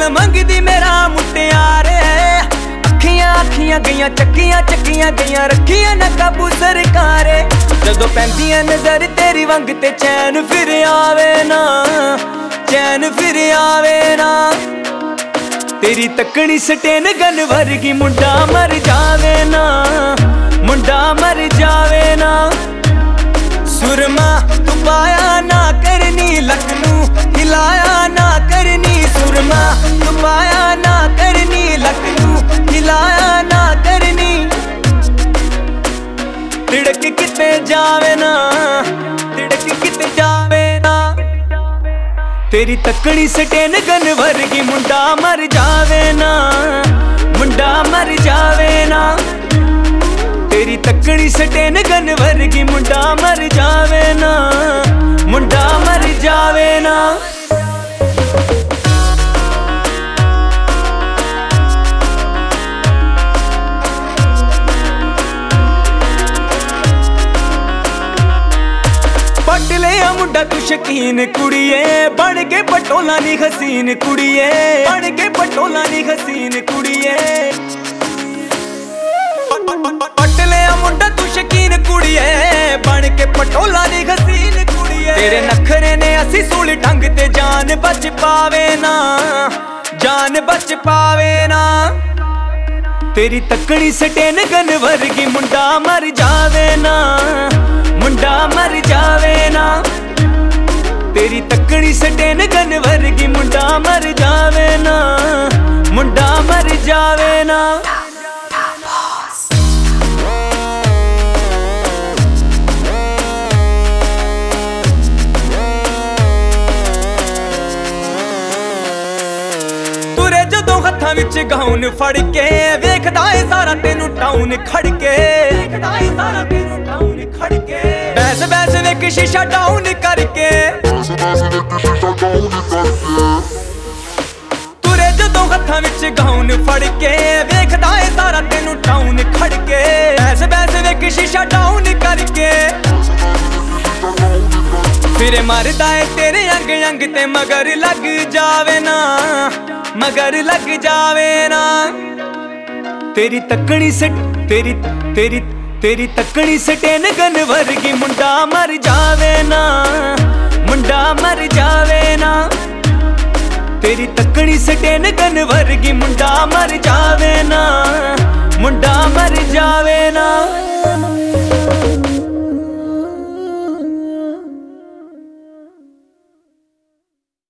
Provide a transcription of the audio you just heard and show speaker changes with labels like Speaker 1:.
Speaker 1: दिल मंगदी मेरा मुटियारे अखियां अखियां गईयां चक्कियां चक्कियां गईयां रखियां ना काबू सरकारे जदों पैंदियां नजर तेरी वंग ते चैन फिर आवे ना चैन फिर आवे ना तेरी तकनी सटेन गन वर्गी मुंडा मर जावे ना मुंडा मर जावे ना सुरमा तू पाया ना करनी लखनू हिलाया ना करनी सुरमा तू पाया ना करनी लखनू हिलाया ना करनी तिड़क किते जावे ना तिड़क किते जावे ना तेरी तकनी सटेन गन वर्गी मुंडा मर जावे ना मुंडा मर जावे ना तेरी तकनी सटेन गन वर्गी मुंडा मर जावे ना मुंडा मर जावे ना पट लिया मुंडा तू शकीन कुड़िए बन के पटोला नी हसीन कुड़िए बन के पटोला नी हसीन कुड़िए पट लिया मुंडा तू शकीन कुड़िए बन के पटोला नी हसीन कुड़िए तेरे नखरे ने असी सूल ढंग ते जान बच पावे ना जान बच पावे ना तेरी तकनी सटेन गन वर्गी मुंडा मर जावे ना मुंडा मर जावे ना तेरी तकनी सटेन गन वर्गी मुंडा मर जावे ना मुंडा मर जावे ना तुरे जदों हत्थां विच गाउन फड़ के वेखदा ए सारा तेनू टाउन खड़ के वेखदा ए सारा तेनू टाउन खड़ के बैस बैस वेख शीशा डाउन करके तुरे जदों हत्थां विच गाउन फड़ के वेखदा ए सारा तेनू टाउन खड़ के बैस बैस वेख शीशा डाउन करके फिर मरदा है तेरे अंग अंग ते मगर लग जावे ना मगर लग जावे ना तेरी तकनी सट तेरी तेरी तेरी तकनी सटेन गन वर्गी मुंडा मर जावे ना मुंडा मर जावे ना तेरी तकनी सटेन गन वर्गी मुंडा मर जावे ना मुंडा मर जावे ना।